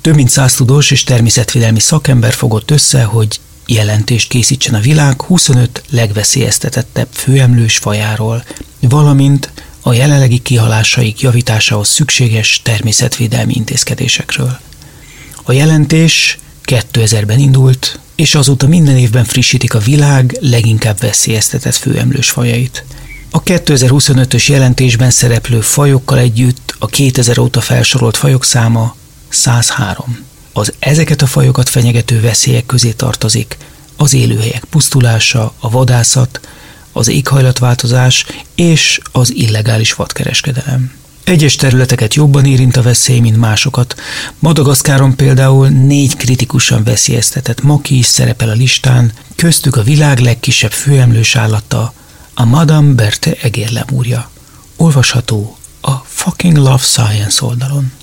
Több mint 100 tudós és természetvédelmi szakember fogott össze, hogy jelentést készítsen a világ 25 legveszélyeztetettebb főemlős fajáról, valamint a jelenlegi kihalásaik javításához szükséges természetvédelmi intézkedésekről. A jelentés 2000-ben indult, és azóta minden évben frissítik a világ leginkább veszélyeztetett főemlős fajait. A 2025-ös jelentésben szereplő fajokkal együtt a 2000 óta felsorolt fajok száma 103. Az ezeket a fajokat fenyegető veszélyek közé tartozik az élőhelyek pusztulása, a vadászat, az éghajlatváltozás és az illegális vadkereskedelem. Egyes területeket jobban érint a veszély, mint másokat. Madagaszkáron például 4 kritikusan veszélyeztetett maki is szerepel a listán, köztük a világ legkisebb főemlős állata, a Madame Berthe egérlemúrja. Olvasható a Fucking Love Science oldalon.